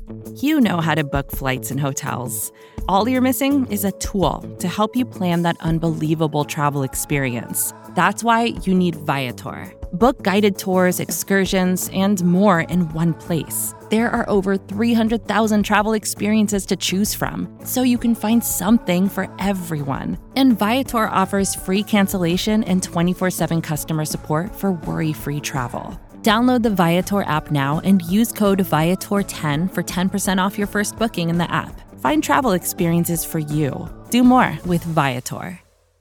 You know how to book flights and hotels. All you're missing is a tool to help you plan that unbelievable travel experience. That's why you need Viator. Book guided tours, excursions, and more in one place. There are over 300,000 travel experiences to choose from, so you can find something for everyone. And Viator offers free cancellation and 24/7 customer support for worry-free travel. Download the Viator app now and use code Viator10 for 10% off your first booking in the app. Find travel experiences for you. Do more with Viator.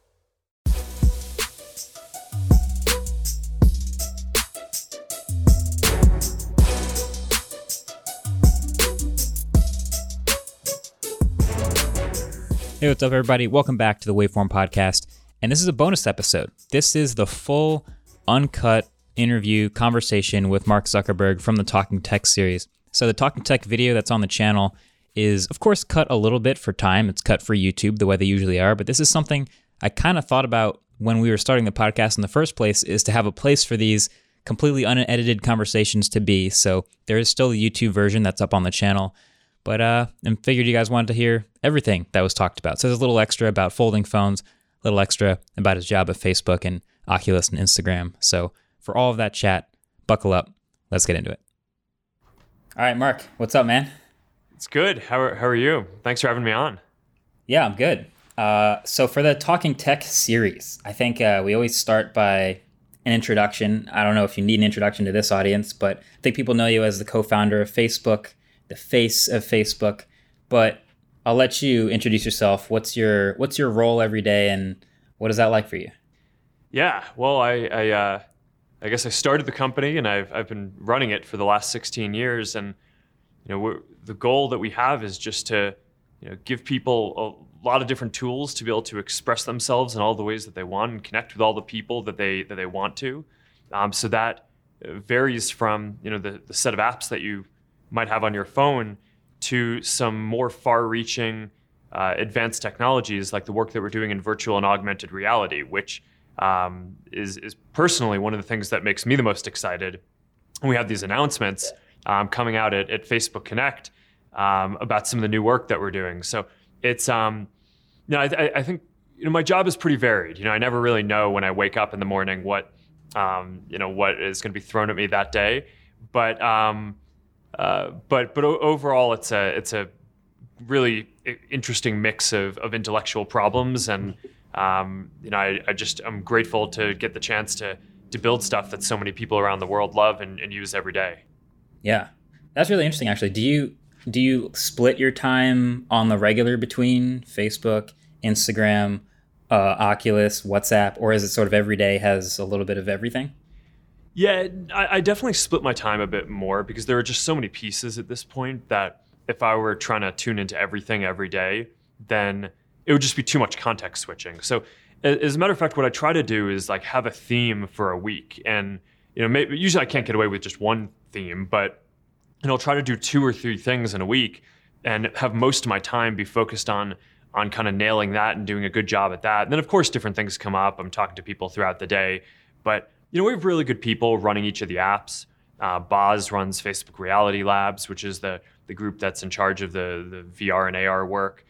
Hey, what's up, everybody? Welcome back to the Waveform Podcast. And this is a bonus episode. This is the full, uncut interview conversation with Mark Zuckerberg from the Talking Tech series. So the Talking Tech video that's on the channel is, of course, cut a little bit for time. It's cut for YouTube the way they usually are. But this is something I kind of thought about when we were starting the podcast in the first place, is to have a place for these completely unedited conversations to be. So there is still the YouTube version that's up on the channel. But and figured you guys wanted to hear everything that was talked about. So there's a little extra about folding phones, a little extra about his job at Facebook and Oculus and Instagram. So for all of that chat, buckle up. Let's get into it. All right, Mark, what's up, man? It's good. How are you? Thanks for having me on. Yeah, I'm good. So for the Talking Tech series, I think we always start by an introduction. I don't know if you need an introduction to this audience, but I think people know you as the co-founder of Facebook, the face of Facebook, but I'll let you introduce yourself. What's your role every day, and what is that like for you? Yeah, well, I guess I started the company, and I've been running it for the last 16 years, and the goal that we have is just to give people a lot of different tools to be able to express themselves in all the ways that they want and connect with all the people that they want to. So that varies from the set of apps that you might have on your phone to some more far-reaching advanced technologies like the work that we're doing in virtual and augmented reality, which is personally one of the things that makes me the most excited. And we have these announcements coming out at Facebook Connect about some of the new work that we're doing. So it's I think my job is pretty varied. I never really know when I wake up in the morning what is going to be thrown at me that day, but overall, it's a really interesting mix of intellectual problems, and I'm grateful to get the chance to build stuff that so many people around the world love and use every day. Yeah, that's really interesting. Actually, do you split your time on the regular between Facebook, Instagram, Oculus, WhatsApp, or is it sort of every day has a little bit of everything? Yeah, I definitely split my time a bit more because there are just so many pieces at this point that if I were trying to tune into everything every day, then it would just be too much context switching. So as a matter of fact, what I try to do is like have a theme for a week. And usually I can't get away with just one theme, but I'll try to do 2 or 3 things in a week and have most of my time be focused on kind of nailing that and doing a good job at that. And then of course, different things come up. I'm talking to people throughout the day, but we have really good people running each of the apps. Boz runs Facebook Reality Labs, which is the group that's in charge of the VR and AR work.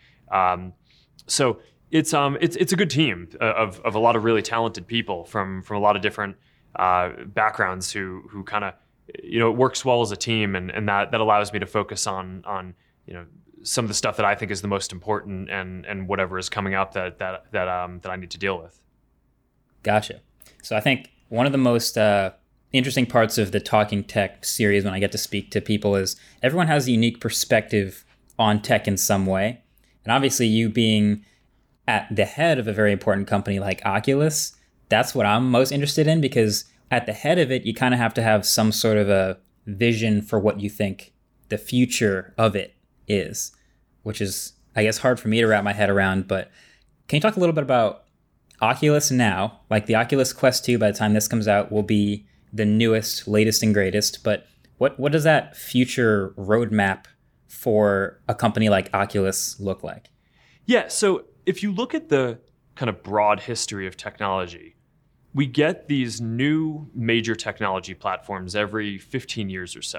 So it's a good team of a lot of really talented people from a lot of different backgrounds who kind of it works well as a team, and that allows me to focus on some of the stuff that I think is the most important and whatever is coming up that I need to deal with. Gotcha. So I think one of the most interesting parts of the Talking Tech series when I get to speak to people is everyone has a unique perspective on tech in some way. And obviously you being at the head of a very important company like Oculus, that's what I'm most interested in, because at the head of it, you kind of have to have some sort of a vision for what you think the future of it is, which is, I guess, hard for me to wrap my head around. But can you talk a little bit about Oculus now? Like the Oculus Quest 2, by the time this comes out, will be the newest, latest, and greatest. But what does that future roadmap for a company like Oculus look like? Yeah, so if you look at the kind of broad history of technology, we get these new major technology platforms every 15 years or so.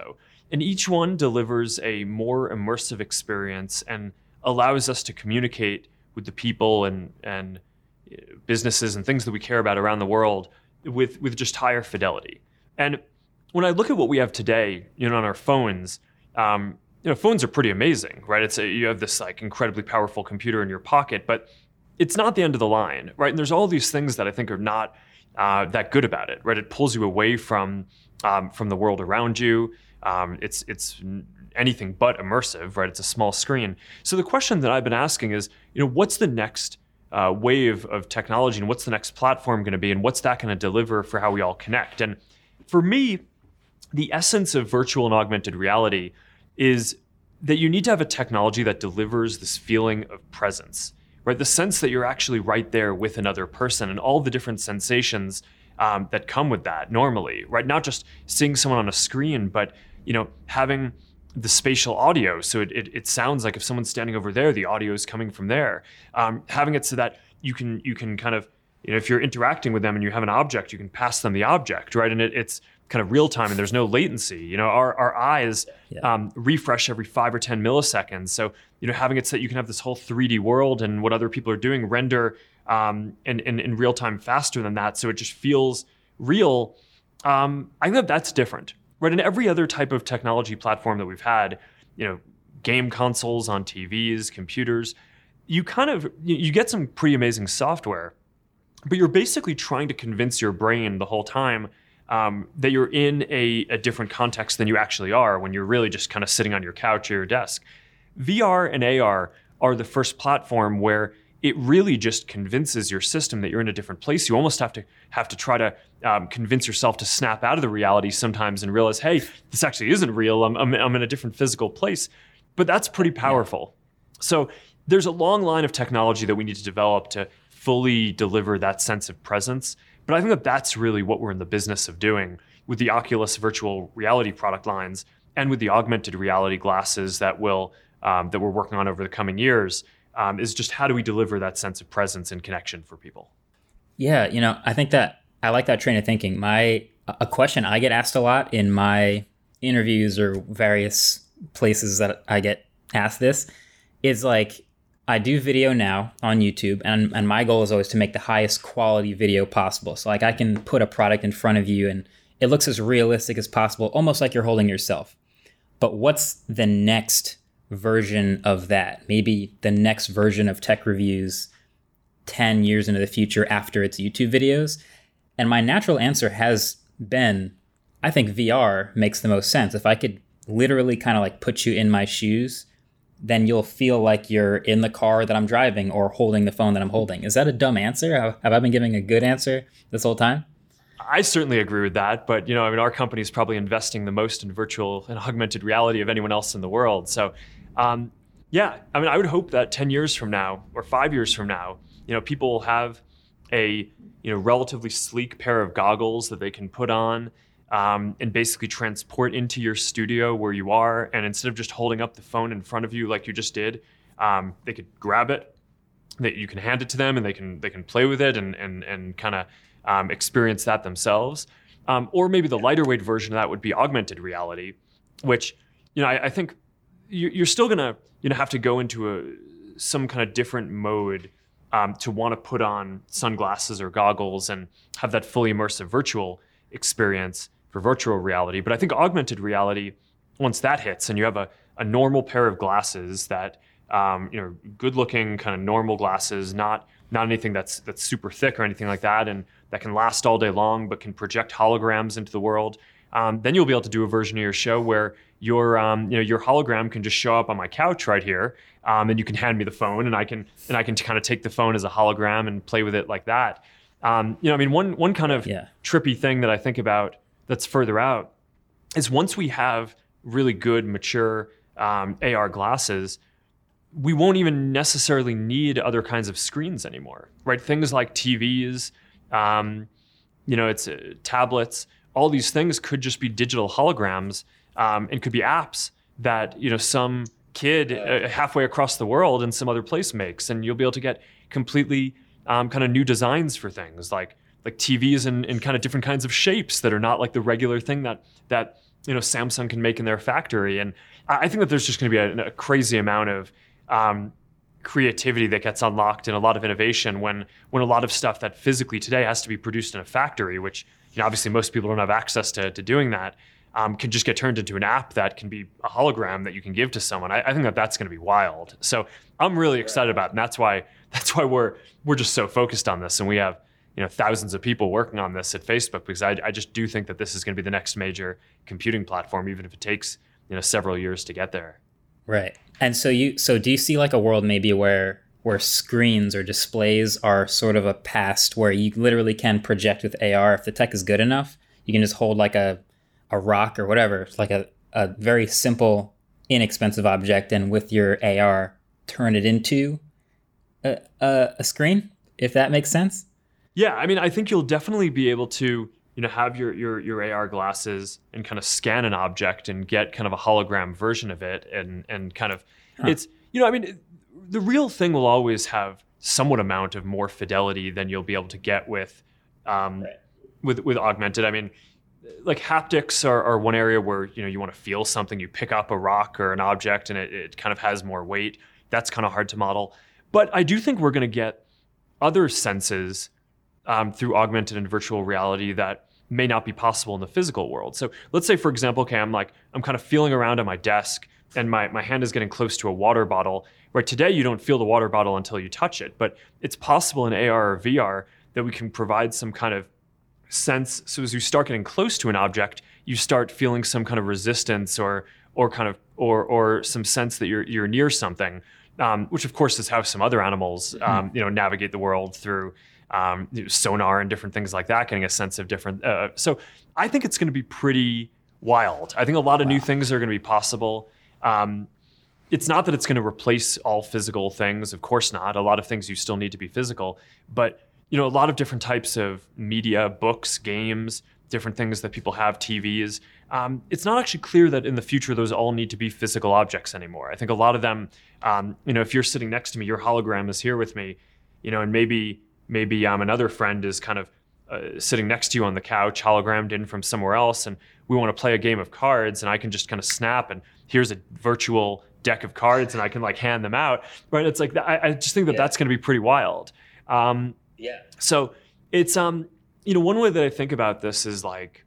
And each one delivers a more immersive experience and allows us to communicate with the people and businesses and things that we care about around the world with just higher fidelity. And when I look at what we have today, on our phones, phones are pretty amazing, right? You have this like incredibly powerful computer in your pocket, but it's not the end of the line, right? And there's all these things that I think are not that good about it, right? It pulls you away from the world around you. It's anything but immersive, right? It's a small screen. So the question that I've been asking is, what's the next wave of technology, and what's the next platform going to be, and what's that going to deliver for how we all connect? And for me, the essence of virtual and augmented reality is that you need to have a technology that delivers this feeling of presence, right? The sense that you're actually right there with another person and all the different sensations that come with that normally, right? Not just seeing someone on a screen, but having the spatial audio, so it sounds like if someone's standing over there, the audio is coming from there. Having it so that you can kind of, if you're interacting with them and you have an object, you can pass them the object, right? And it's kind of real time and there's no latency. Our eyes refresh every 5 or 10 milliseconds. So having it so that you can have this whole 3D world and what other people are doing render in real time faster than that, so it just feels real. I think that's different. Right, in every other type of technology platform that we've had, game consoles on TVs, computers, you get some pretty amazing software, but you're basically trying to convince your brain the whole time that you're in a different context than you actually are when you're really just kind of sitting on your couch or your desk. VR and AR are the first platform where it really just convinces your system that you're in a different place. You almost have to try to convince yourself to snap out of the reality sometimes and realize, hey, this actually isn't real. I'm in a different physical place. But that's pretty powerful. Yeah. So there's a long line of technology that we need to develop to fully deliver that sense of presence. But I think that that's really what we're in the business of doing with the Oculus virtual reality product lines and with the augmented reality glasses that we're working on over the coming years. Is just how do we deliver that sense of presence and connection for people? Yeah, I think that I like that train of thinking. A question I get asked a lot in my interviews or various places that I get asked this is like, I do video now on YouTube, and my goal is always to make the highest quality video possible. So like I can put a product in front of you and it looks as realistic as possible, almost like you're holding yourself. But what's the next version of that? Maybe the next version of tech reviews 10 years into the future after its YouTube videos. And my natural answer has been, I think VR makes the most sense. If I could literally kind of like put you in my shoes, then you'll feel like you're in the car that I'm driving or holding the phone that I'm holding. Is that a dumb answer? Have I been giving a good answer this whole time? I certainly agree with that, but our company is probably investing the most in virtual and augmented reality of anyone else in the world. So I would hope that 10 years from now or 5 years from now, people will have a relatively sleek pair of goggles that they can put on and basically transport into your studio where you are. And instead of just holding up the phone in front of you like you just did, they could grab it, that you can hand it to them, and they can play with it and kind of experience that themselves. Or maybe the lighter weight version of that would be augmented reality, which I think you're still gonna have to go into some kind of different mode to want to put on sunglasses or goggles and have that fully immersive virtual experience for virtual reality. But I think augmented reality, once that hits and you have a normal pair of glasses that good looking kind of normal glasses, not anything that's super thick or anything like that, and that can last all day long but can project holograms into the world. Then you'll be able to do a version of your show where your hologram can just show up on my couch right here, and you can hand me the phone, and I can kind of take the phone as a hologram and play with it like that. One kind of trippy thing that I think about that's further out is once we have really good, mature AR glasses, we won't even necessarily need other kinds of screens anymore, right? Things like TVs, tablets. All these things could just be digital holograms and could be apps that some kid halfway across the world in some other place makes, and you'll be able to get completely kind of new designs for things like TVs in kind of different kinds of shapes that are not like the regular thing that Samsung can make in their factory. And I think that there's just going to be a crazy amount of creativity that gets unlocked and a lot of innovation when a lot of stuff that physically today has to be produced in a factory, which obviously most people don't have access to doing that, can just get turned into an app that can be a hologram that you can give to someone. I think that that's going to be wild. So I'm really excited about it, and that's why we're just so focused on this, and we have thousands of people working on this at Facebook, because I just do think that this is going to be the next major computing platform, even if it takes several years to get there. Right. And so do you see like a world maybe where screens or displays are sort of a past, where you literally can project with AR if the tech is good enough? You can just hold like a rock or whatever. It's like a very simple, inexpensive object, and with your AR, turn it into a screen, if that makes sense. Yeah, I mean, I think you'll definitely be able to, have your AR glasses and kind of scan an object and get kind of a hologram version of it, and kind of, it's, I mean, the real thing will always have somewhat amount of more fidelity than you'll be able to get with augmented. I mean, like haptics are one area where, you want to feel something, you pick up a rock or an object and it kind of has more weight. That's kind of hard to model. But I do think we're going to get other senses through augmented and virtual reality that may not be possible in the physical world. So let's say, for example, okay, I'm kind of feeling around at my desk and my hand is getting close to a water bottle, where today you don't feel the water bottle until you touch it. But it's possible in AR or VR that we can provide some kind of sense. So as you start getting close to an object, you start feeling some kind of resistance or some sense that you're near something, which of course is how some other animals navigate the world through sonar and different things like that, getting a sense of different. So I think it's going to be pretty wild. I think a lot of new things are going to be possible. It's not that it's going to replace all physical things. Of course not. A lot of things you still need to be physical, but a lot of different types of media, books, games, different things that people have, TVs. It's not actually clear that in the future those all need to be physical objects anymore. I think a lot of them, if you're sitting next to me, your hologram is here with me, and maybe another friend is kind of sitting next to you on the couch, hologrammed in from somewhere else, and we want to play a game of cards, and I can just kind of snap, and here's a virtual deck of cards, and I can like hand them out. Right? It's like I just think that that's going to be pretty wild. So it's one way that I think about this is like,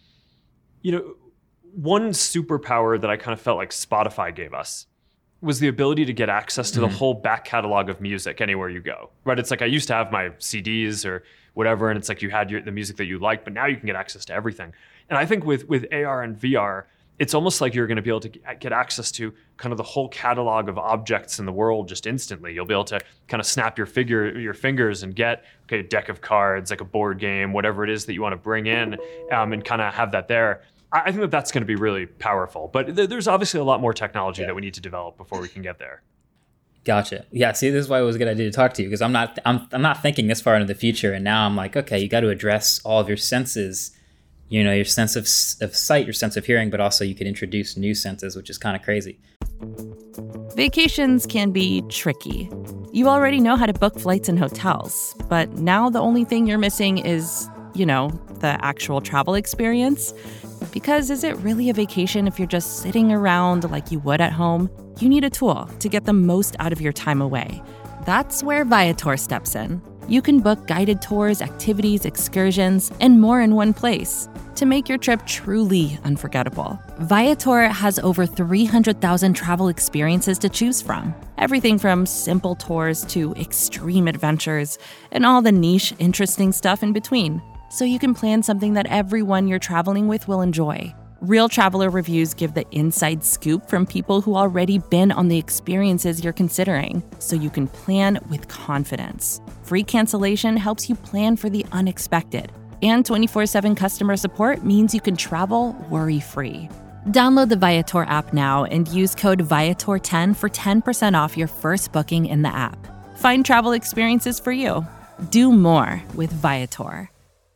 one superpower that I kind of felt like Spotify gave us was the ability to get access to the whole back catalog of music anywhere you go, right? It's like I used to have my CDs or whatever, and it's like you had the music that you liked, but now you can get access to everything. And I think with AR and VR, it's almost like you're going to be able to get access to kind of the whole catalog of objects in the world just instantly. You'll be able to kind of snap your fingers and get a deck of cards, like a board game, whatever it is that you want to bring in, and kind of have that there. I think that that's going to be really powerful. But there's obviously a lot more technology that we need to develop before we can get there. Gotcha. Yeah. See, this is why it was a good idea to talk to you, because I'm not thinking this far into the future, and now I'm like, okay, you got to address all of your senses. Your sense of sight, your sense of hearing, but also you could introduce new senses, which is kind of crazy. Vacations can be tricky. You already know how to book flights and hotels, but now the only thing you're missing is, the actual travel experience. Because is it really a vacation if you're just sitting around like you would at home? You need a tool to get the most out of your time away. That's where Viator steps in. You can book guided tours, activities, excursions, and more in one place to make your trip truly unforgettable. Viator has over 300,000 travel experiences to choose from. Everything from simple tours to extreme adventures and all the niche, interesting stuff in between. So you can plan something that everyone you're traveling with will enjoy. Real traveler reviews give the inside scoop from people who already been on the experiences you're considering, so you can plan with confidence. Free cancellation helps you plan for the unexpected. And 24/7 customer support means you can travel worry-free. Download the Viator app now and use code Viator10 for 10% off your first booking in the app. Find travel experiences for you. Do more with Viator.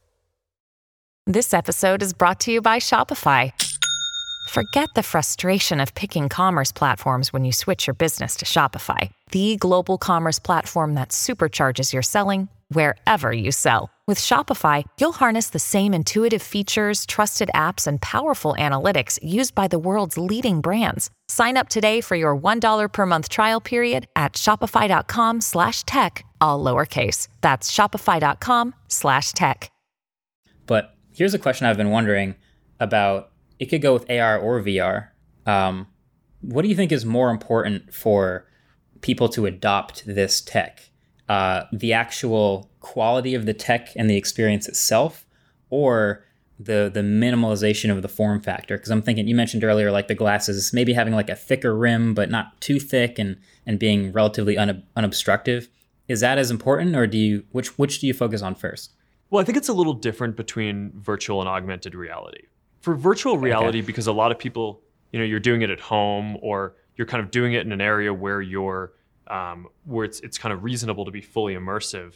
This episode is brought to you by Shopify. Forget the frustration of picking commerce platforms when you switch your business to Shopify, the global commerce platform that supercharges your selling wherever you sell. With Shopify, you'll harness the same intuitive features, trusted apps, and powerful analytics used by the world's leading brands. Sign up today for your $1 per month trial period at shopify.com/tech, all lowercase. That's shopify.com/tech. But here's a question I've been wondering about. It could go with AR or VR. What do you think is more important for people to adopt this tech? The actual quality of the tech and the experience itself, or the minimalization of the form factor? Because I'm thinking, you mentioned earlier, like the glasses, maybe having like a thicker rim, but not too thick, and being relatively unobstructive. Is that as important, or which do you focus on first? Well, I think it's a little different between virtual and augmented reality. For virtual reality, because a lot of people, you're doing it at home, or you're kind of doing it in an area where you're where it's kind of reasonable to be fully immersive.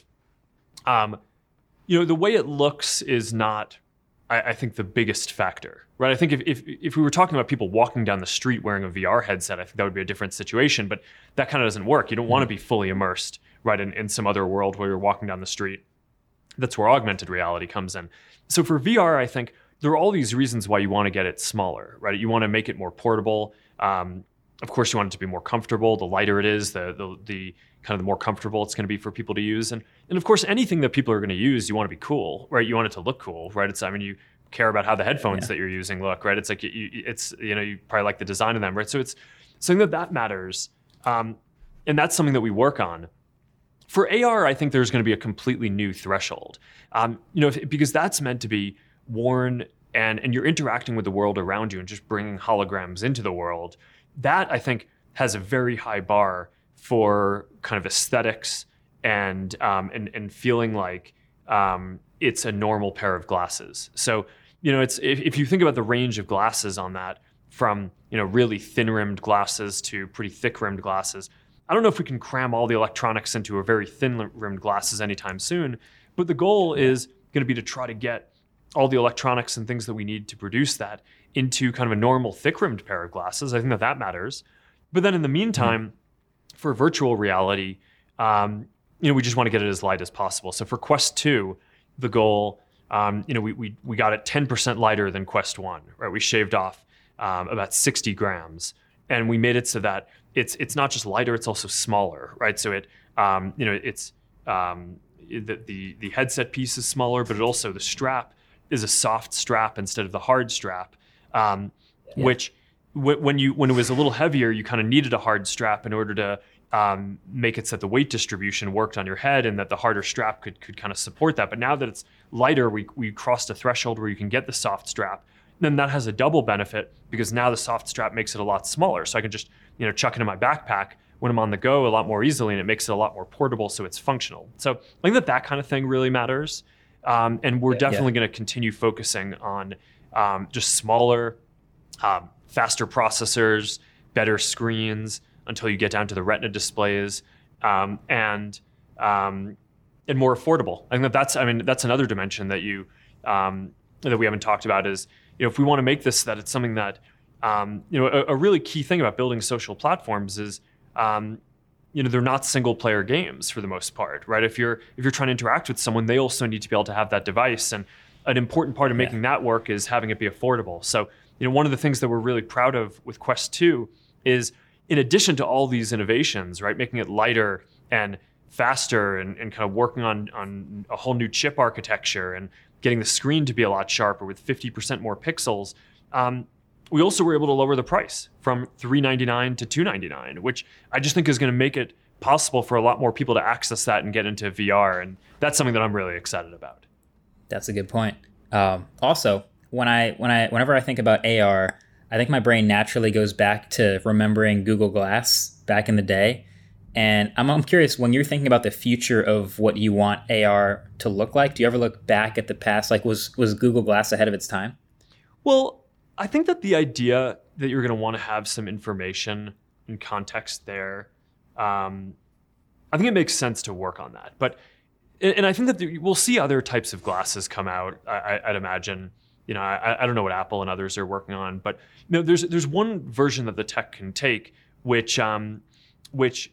The way it looks is not, I think, the biggest factor, right? I think if we were talking about people walking down the street wearing a VR headset, I think that would be a different situation, but that kind of doesn't work. You don't want to be fully immersed, right, in some other world where you're walking down the street. That's where augmented reality comes in. So for VR, I think there are all these reasons why you want to get it smaller, right? You want to make it more portable. Of course, you want it to be more comfortable. The lighter it is, the kind of the more comfortable it's going to be for people to use. And of course, anything that people are going to use, you want to be cool, right? You want it to look cool, right? You care about how the headphones that you're using look, right? It's like you probably like the design of them, right? So it's something that matters, and that's something that we work on. For AR, I think there's going to be a completely new threshold, because that's meant to be worn and you're interacting with the world around you and just bringing holograms into the world. That, I think, has a very high bar for kind of aesthetics and feeling like it's a normal pair of glasses. So, it's if you think about the range of glasses on that, from really thin-rimmed glasses to pretty thick-rimmed glasses, I don't know if we can cram all the electronics into a very thin-rimmed glasses anytime soon, but the goal is going to be to try to get all the electronics and things that we need to produce that into kind of a normal thick-rimmed pair of glasses. I think that matters. But then in the meantime, for virtual reality, we just want to get it as light as possible. So for Quest 2, the goal, we got it 10% lighter than Quest 1, right? We shaved off about 60 grams, and we made it so that it's not just lighter, it's also smaller, right? So it's the headset piece is smaller, but the strap is a soft strap instead of the hard strap, which when it was a little heavier, you kind of needed a hard strap in order to make it so that the weight distribution worked on your head and that the harder strap could kind of support that. But now that it's lighter, we crossed a threshold where you can get the soft strap. Then that has a double benefit, because now the soft strap makes it a lot smaller. So I can just chuck it in my backpack when I'm on the go a lot more easily, and it makes it a lot more portable, so it's functional. So I think that kind of thing really matters. And we're definitely going to continue focusing on just smaller, faster processors, better screens, until you get down to the Retina displays, and more affordable. I think that's another dimension that that we haven't talked about is, if we want to make this, that it's something that, a really key thing about building social platforms is, they're not single player games for the most part, right? If you're trying to interact with someone, they also need to be able to have that device. And an important part of making that work is having it be affordable. So, one of the things that we're really proud of with Quest 2 is, in addition to all these innovations, right, making it lighter and faster and kind of working on a whole new chip architecture and getting the screen to be a lot sharper with 50% more pixels, we also were able to lower the price from $399 to $299, which I just think is going to make it possible for a lot more people to access that and get into VR. And that's something that I'm really excited about. That's a good point. Also, whenever I think about AR, I think my brain naturally goes back to remembering Google Glass back in the day. And I'm curious, when you're thinking about the future of what you want AR to look like, do you ever look back at the past? Like, was Google Glass ahead of its time? Well, I think that the idea that you're going to want to have some information and context there, I think it makes sense to work on that. And I think that we'll see other types of glasses come out, I'd imagine. I don't know what Apple and others are working on, but there's one version that the tech can take, which I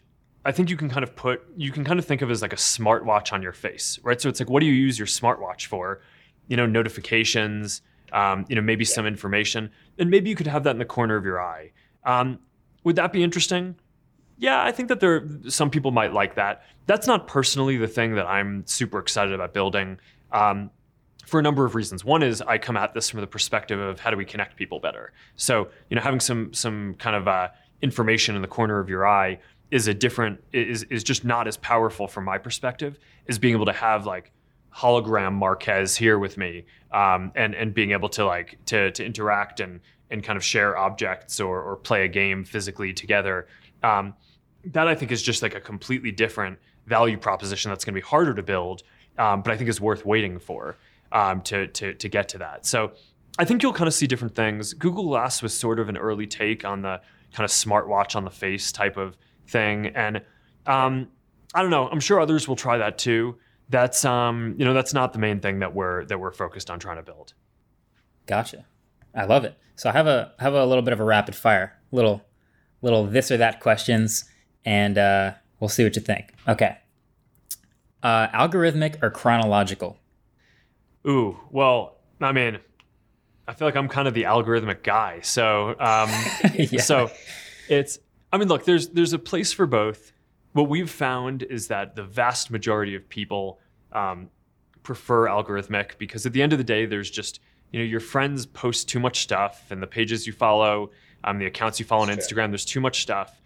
I think you can kind of think of it as like a smartwatch on your face, right? So it's like, what do you use your smartwatch for? Notifications, maybe some information, and maybe you could have that in the corner of your eye. Would that be interesting? Yeah, I think that some people might like that. That's not personally the thing that I'm super excited about building, for a number of reasons. One is I come at this from the perspective of how do we connect people better. So, having some kind of information in the corner of your eye is just not as powerful from my perspective as being able to have like hologram Marquez here with me, and being able to to interact and kind of share objects or play a game physically together. That I think is just like a completely different value proposition that's going to be harder to build, but I think is worth waiting for to get to that. So I think you'll kind of see different things. Google Glass was sort of an early take on the kind of smartwatch on the face type of thing, and I don't know. I'm sure others will try that too. That's that's not the main thing that we're focused on trying to build. Gotcha. I love it. So I have a little bit of a rapid fire, little this or that questions, and we'll see what you think. Okay. Algorithmic or chronological? Ooh, well, I mean, I feel like I'm kind of the algorithmic guy. So, Yeah. So look, there's a place for both. What we've found is that the vast majority of people prefer algorithmic because at the end of the day, there's just, your friends post too much stuff, and the pages you follow, the accounts you follow on Instagram, there's too much stuff.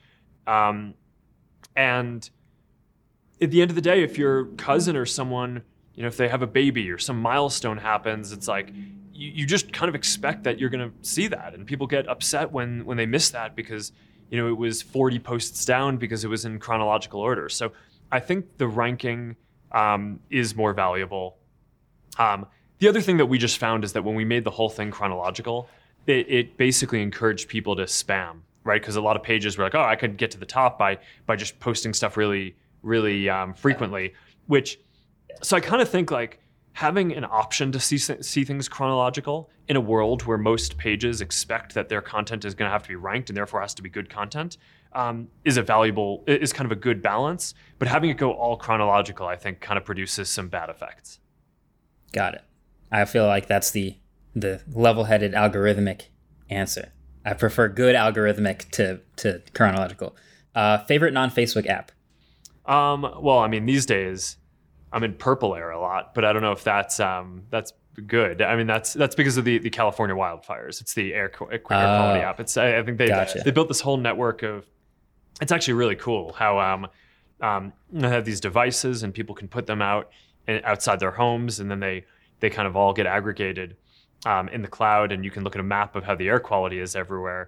And at the end of the day, if your cousin or someone, if they have a baby or some milestone happens, it's like you just kind of expect that you're going to see that. And people get upset when they miss that because, it was 40 posts down because it was in chronological order. So I think the ranking is more valuable. The other thing that we just found is that when we made the whole thing chronological, it basically encouraged people to spam, right? Because a lot of pages were like, oh, I could get to the top by just posting stuff really, really frequently, so I kind of think like having an option to see things chronological in a world where most pages expect that their content is going to have to be ranked and therefore has to be good content, is kind of a good balance. But having it go all chronological, I think, kind of produces some bad effects. Got it. I feel like that's the level-headed algorithmic answer. I prefer good algorithmic to chronological. Favorite non-Facebook app? Well, I mean, these days I'm in Purple Air a lot, but I don't know if that's good. I mean, that's because of the California wildfires. It's the air quality app. I think they built this whole network of. It's actually really cool how they have these devices and people can put them outside their homes, and then they kind of all get aggregated in the cloud, and you can look at a map of how the air quality is everywhere.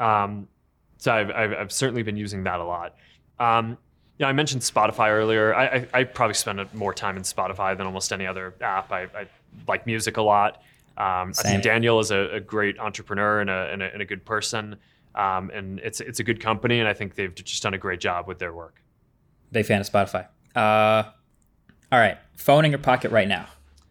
So I've certainly been using that a lot. I mentioned Spotify earlier. I probably spend more time in Spotify than almost any other app. I like music a lot. I think Daniel is a great entrepreneur and a good person. And it's a good company, and I think they've just done a great job with their work. Big fan of Spotify. All right, phoning your pocket right now.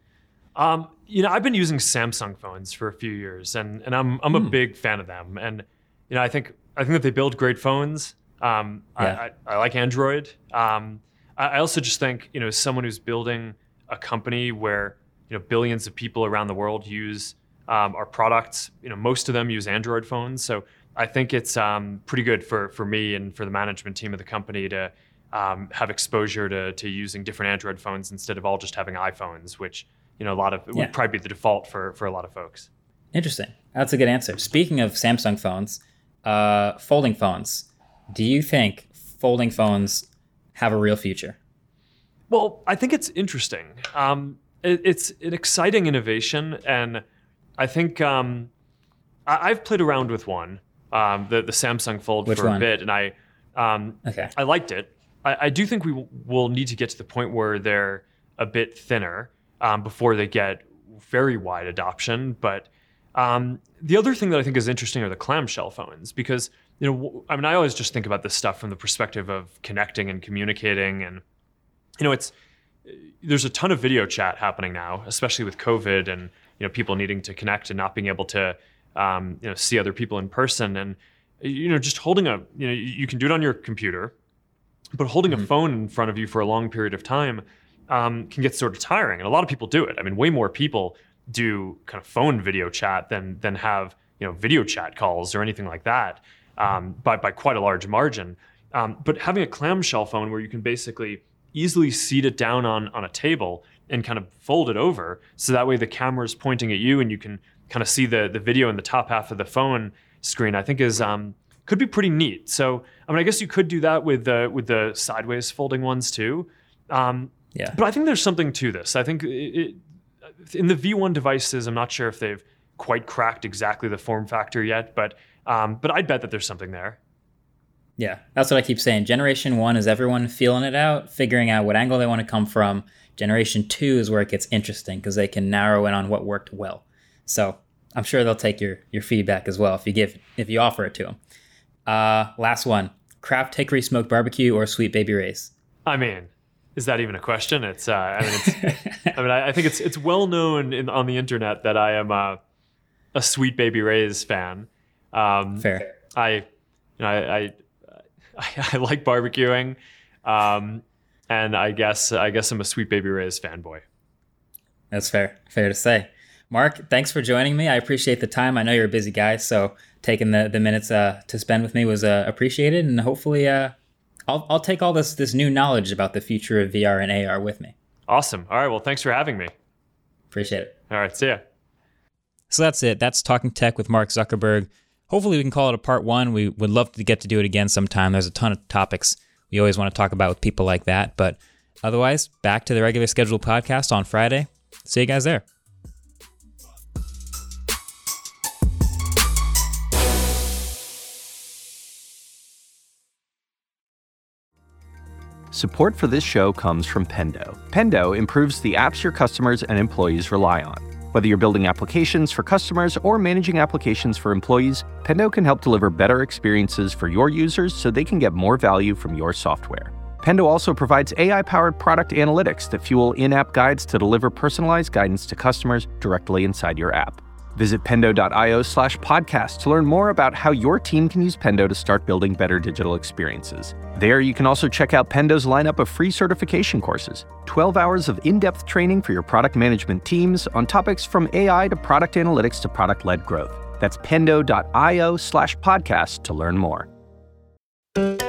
I've been using Samsung phones for a few years, and I'm a big fan of them. And I think that they build great phones. I like Android. I also just think, as someone who's building a company where, billions of people around the world use our products, most of them use Android phones. So I think it's pretty good for me and for the management team of the company to have exposure to using different Android phones instead of all just having iPhones, which, would probably be the default for a lot of folks. Interesting. That's a good answer. Speaking of Samsung phones, folding phones. Do you think folding phones have a real future? Well, I think it's interesting. It's an exciting innovation, and I think I've played around with one, the Samsung Fold for a bit, and I liked it. I do think we will need to get to the point where they're a bit thinner before they get very wide adoption. But the other thing that I think is interesting are the clamshell phones, because I always just think about this stuff from the perspective of connecting and communicating, and there's a ton of video chat happening now, especially with COVID and people needing to connect and not being able to see other people in person, and just holding you can do it on your computer, But holding a phone in front of you for a long period of time can get sort of tiring. And a lot of people do it. I mean, way more people do kind of phone video chat than have, video chat calls or anything like that by quite a large margin. But having a clamshell phone where you can basically easily seat it down on a table and kind of fold it over, so that way the camera's pointing at you and you can kind of see the video in the top half of the phone screen, I think is could be pretty neat. So, I guess you could do that with the sideways folding ones too. But I think there's something to this. I think in the V1 devices, I'm not sure if they've quite cracked exactly the form factor yet, but I'd bet that there's something there. Yeah, that's what I keep saying. Generation 1 is everyone feeling it out, figuring out what angle they want to come from. Generation 2 is where it gets interesting because they can narrow in on what worked well. So I'm sure they'll take your feedback as well if you offer it to them. Last one: Kraft Hickory Smoked Barbecue or Sweet Baby Ray's? I mean, is that even a question? I think it's well known on the internet that I am a Sweet Baby Ray's fan. Fair. I like barbecuing, and I guess I'm a Sweet Baby Ray's fanboy. That's fair to say. Mark, thanks for joining me. I appreciate the time. I know you're a busy guy, so taking the minutes to spend with me was appreciated, and hopefully I'll take all this new knowledge about the future of VR and AR with me. Awesome. All right. Well, thanks for having me. Appreciate it. All right. See ya. So that's it. That's Talking Tech with Mark Zuckerberg. Hopefully we can call it a part 1. We would love to get to do it again sometime. There's a ton of topics we always want to talk about with people like that. But otherwise, back to the regular scheduled podcast on Friday. See you guys there. Support for this show comes from Pendo. Pendo improves the apps your customers and employees rely on. Whether you're building applications for customers or managing applications for employees, Pendo can help deliver better experiences for your users so they can get more value from your software. Pendo also provides AI-powered product analytics that fuel in-app guides to deliver personalized guidance to customers directly inside your app. Visit pendo.io/podcast to learn more about how your team can use Pendo to start building better digital experiences. There, you can also check out Pendo's lineup of free certification courses, 12 hours of in-depth training for your product management teams on topics from AI to product analytics to product-led growth. That's pendo.io/podcast to learn more.